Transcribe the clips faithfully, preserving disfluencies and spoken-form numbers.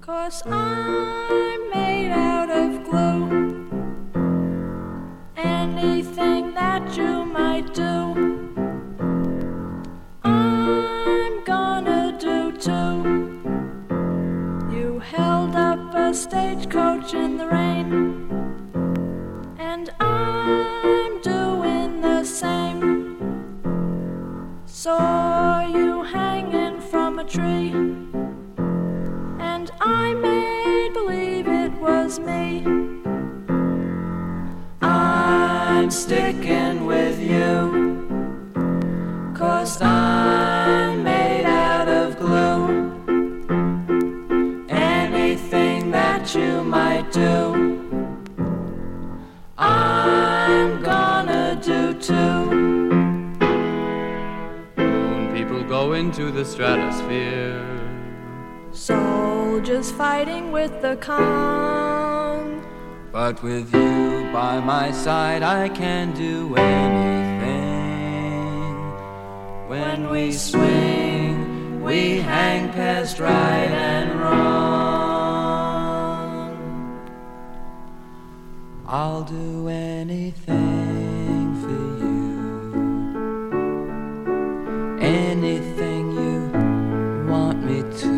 'cause I'm made out of glue. Anything that you might do, I'm gonna do too. You held up a stagecoach in the rain, and I'm doing the same. Saw you hanging from a tree, and I made believe it was me. I'm sticking with you, 'cause I'm made out of glue. Anything that you might do, I'm gonna do too. When people go into the stratosphere, soldiers fighting with the calm. But with you by my side, I can do anything. When we swing, we hang past right and wrong. I'll do anything for you, anything you want me to.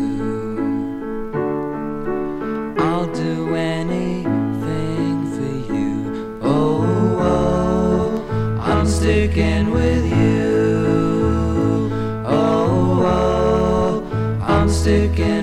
I'll do anything for you. Oh, oh, I'm sticking with you. Oh, oh, I'm sticking